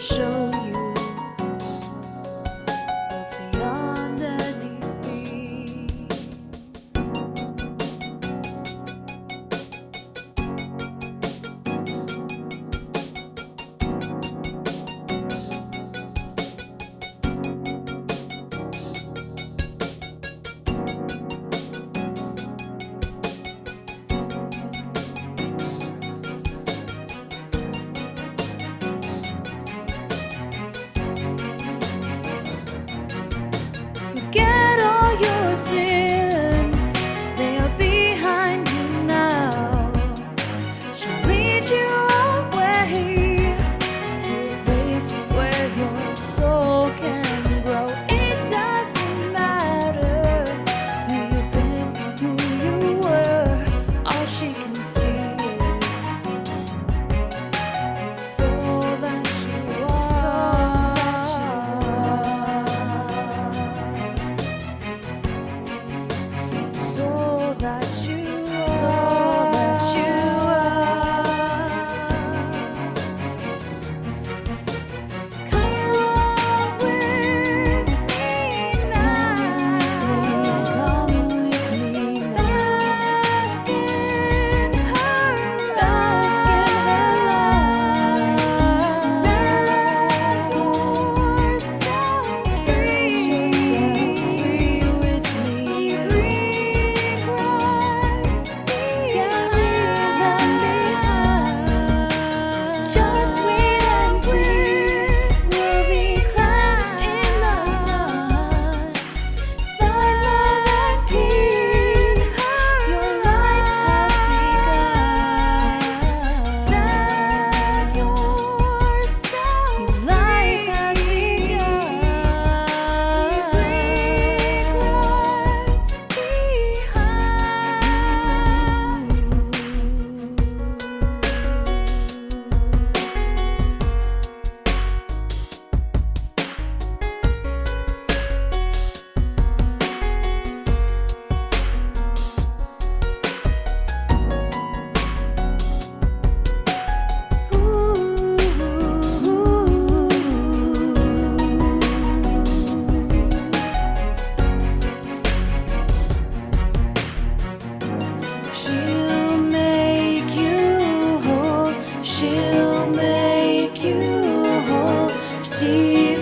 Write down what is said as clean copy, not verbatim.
show you what's beyond any fear. Forget all your sins, they are behind you now. She'll lead you away to a place where your soul can grow. It doesn't matter who you've been, who you were, all she can see is the soul that you are. Soul that you are. Come on with me now. Come with me now. Bask in her love. Set yourself free with me. Just wait and see, we'll be clasped in the sun. Thy love has seen, your life has begun. Set yourself, your life has begun. Leave regrets She'll make you whole. She'll make you whole. See